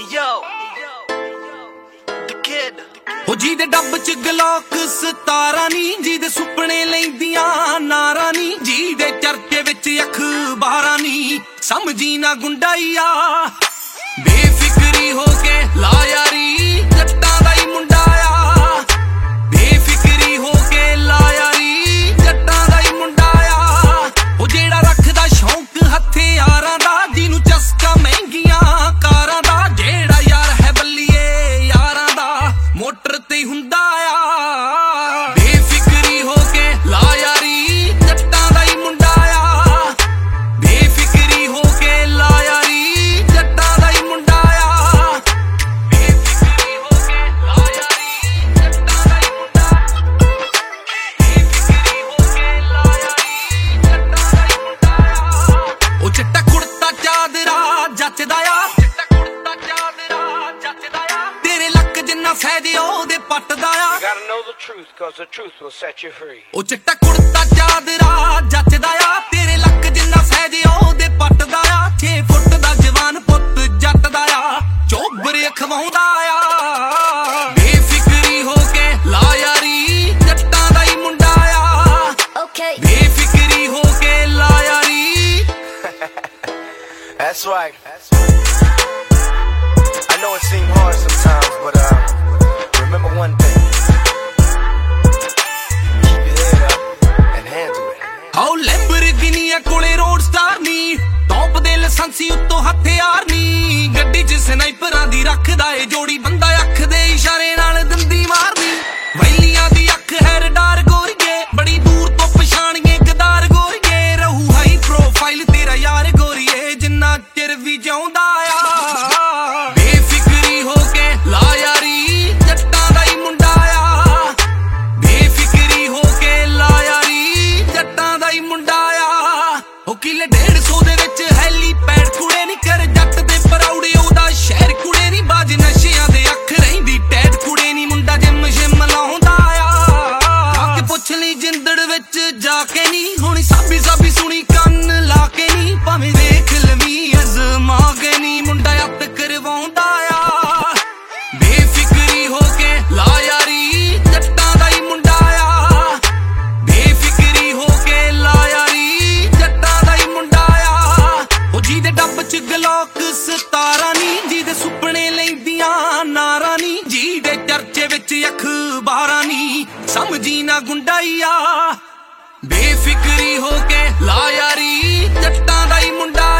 ਉਹ ਜਿਹਦੇ ਡੱਬ ਚ ਗਲੋਕ 17 ਨੀ, ਜਿਹਦੇ ਸੁਪਨੇ ਲੈਂਦੀਆਂ ਨਾਰਾਂ ਨੀ, ਜਿਹਦੇ ਚਰਚੇ ਵਿੱਚ ਅਖਬਾਰਾਂ ਨੀ, ਸਮਝੀ ਨਾ ਗੁੰਡਾਈਆ ਬੇਫਿਕਰੀ ਹੋ ਕੇ ਲਾ ਯਾਰੀ, ਜੱਟਾਂ ਦਾ ਹੀ ਮੁੰਡਾ ਆ ਬੇਫਿਕਰੀ ਹੋ ਕੇ ਲਾ ਯਾਰੀ, ਜੱਟਾਂ ਦਾ ਹੀ ਮੁੰਡਾ ਆ ਉਹ ਜਿਹੜਾ ਰੱਖਦਾ ਸ਼ੌਂਕ ਹਥਿਆਰਾਂ ਦਾ, ਜਿਹਨੂੰ ਚਸਕਾ ਮਹਿੰਗੀਆਂ ਕਾਰਾਂ ਦਾ, ਜਿਹੜਾ ਯਾਰ ਹੈ ਬੱਲੀਏ ਯਾਰਾਂ ਦਾ ਮੋਟਰ ਤੇ ਹੁੰਦਾ ਆ ਬੇਫਿਕਰੀ ਹੋ ਕੇ ਲਾ ਯਾਰੀ, ਜੱਟਾਂ ਦਾ ਹੀ ਮੁੰਡਾ ਆ ਬੇਫਿਕਰੀ ਹੋ ਕੇ ਲਾ ਯਾਰੀ, ਜੱਟਾਂ ਦਾ ਹੀ ਮੁੰਡਾ ਆ ਬੇਫਿਕਰੀ ਹੋ ਕੇ ਲਾ ਯਾਰੀ, ਜੱਟਾਂ ਦਾ ਹੀ ਮੁੰਡਾ ਬੇਫਿਕਰੀ ਹੋ ਕੇ ਲਾ ਯਾਰੀ, ਜੱਟਾਂ ਦਾ ਹੀ ਮੁੰਡਾ ਆ ਉਹ ਚਿੱਟਾ ਕੁੜਤਾ ਚਾਦਰਾ ਜੱਚਦਾ ਆ, ਚਿੱਟਾ ਕੁੜਤਾ ਚਾਦਰਾ ਜੱਚਦਾ ਆ, ਤੇਰੇ ਲੱਕ ਜਿੰਨਾ ਫੈਦੇ ਉਹਦੇ ਪੱਟਦਾ ਆ। You gotta know the truth, cause the truth will set you free. ਉਹ ਚਿੱਟਾ ਕੁੜਤਾ ਚਾਦਰਾ ਜੱਚਦਾ ਆ, ਤੇਰੇ ਲੱਕ ਜਿੰਨਾ ਫੈਦੇ ਉਹਦੇ ਪੱਟਦਾ ਆ, 6 ਫੁੱਟ ਦਾ ਜਵਾਨ ਪੁੱਤ ਜੱਟ ਦਾ ਆ, ਚੋਬਰੇ ਖਵਾਉਂਦਾ ਆ ਬੇਫਿਕਰੀ ਹੋ ਕੇ ਲਾ ਯਾਰੀ, ਜੱਟਾਂ ਦਾ ਹੀ ਮੁੰਡਾ ਆ ਬੇਫਿਕਰੀ ਹੋ ਕੇ ਲਾ ਯਾਰੀ। That's right. I know it seems hard sometimes, but remember one thing. Keep your head up and handle it. How Lamborghini ਕੋਲੇ ਰੋਡ ਸਟਾਰ ਨੀ, ਟੌਪ ਦੇ ਲਾਇਸੈਂਸੀ ਉੱਤੋਂ ਹਥਿਆਰ ਨੀ, ਗੱਡੀ 'ਚ ਸਨਾਈਪਰਾਂ ਦੀ ਰੱਖਦਾ ਏ ਜੋੜੀ, ਬੰਦਾ ਅੱਖ ਦੇ ਇਸ਼ਾਰੇ ਨਾਲ ਦੰਦੀ ਮਾਰਨੀ, ਵੈਲੀਆਂ ਦੀ ਅੱਖ ਹੈ ਰਡਾਰ ਗੋਰੀਏ, ਬੜੀ ਦੂਰ ਤੋਂ ਪਛਾਣੀਏ ਗਦਾਰ ਗੋਰੀਏ, ਰਹੂ ਹਾਈ ਪ੍ਰੋਫਾਈਲ ਤੇਰਾ ਯਾਰ ਗੋਰੀਏ, ਜਿੰਨਾ ਚਿਰ ਵੀ ਜਿਉਂਦਾ ਆ ਬੇਫਿਕਰੀ ਹੋ ਕੇ ਲਾ ਯਾਰੀ, ਜੱਟਾਂ ਦਾ ਹੀ ਮੁੰਡਾ ਆ ਬੇਫਿਕਰੀ ਹੋ ਕੇ ਲਾ ਯਾਰੀ, ਜੱਟਾਂ ਦਾ ਹੀ ਮੁੰਡਾ ਆ ਉਹ ਕਿਲੇ 150 ਦੇ ਵਿੱਚ ਹੈਲੀਪੈਡ ਕੁੜੇ ਨੀ, ਕਰ ਜੱਟ ਦੇ ਪਰੌੜੇ ਉਹਦਾ ਸ਼ਹਿਰ ਕੁੜੇ ਨੀ, ਬਾਜ ਨਸ਼ਿਆਂ ਦੇ ਅੱਖ ਰਹਿੰਦੀ ਟੈਟ ਕੁੜੇ ਨੀ, ਮੁੰਡਾ ਜਿਮ ਸ਼ਿਮ ਲਾਉਂਦਾ ਆ ਜਾ ਕੇ ਪੁੱਛ ਲਈ ਜਿੰਦੜ ਵਿੱਚ ਜਾ ਕੇ ਨੀ, ਹੁਣ ਸਾਬੀ ਸਾਬੀ ਸੁਣੀ ਕੰਨ ਲਾ ਕੇ ਨੀ, ਭਾਵੇਂ ਵੇਖ ਲਵੀਂ ਅਜ਼ਮਾ ਕੇ ਨੀ, ਮੁੰਡਾ ਅੱਤ ਕਰਵਾਉਂਦਾ ਆ ਬੇਫਿਕਰੀ ਹੋ ਕੇ ਲਾ ਯਾਰੀ, ਜੱਟਾਂ ਦਾ ਹੀ ਮੁੰਡਾ ਆ ਬੇਫਿਕਰੀ ਹੋ ਕੇ ਲਾ ਯਾਰੀ, ਜੱਟਾਂ ਦਾ ਹੀ ਮੁੰਡਾ ਆ ਉਹ ਜਿਹਦੇ ਡੱਬ ਚ ਗਲੋਕ 17 ਨੀ, ਜਿਹਦੇ ਸੁਪਨੇ ਲੈਂਦੀਆਂ ਨਾਰਾਂ ਨੀ, ਜਿਹਦੇ ਚਰਚੇ ਵਿੱਚ ਅਖਬਾਰਾਂ ਨੀ, ਸਮਝੀ ਨਾ ਗੁੰਡਾਈਆ ਬੇਫਿਕਰੀ ਹੋ ਕੇ ਲਾ ਯਾਰੀ, ਜੱਟਾਂ ਦਾ ਹੀ ਮੁੰਡਾ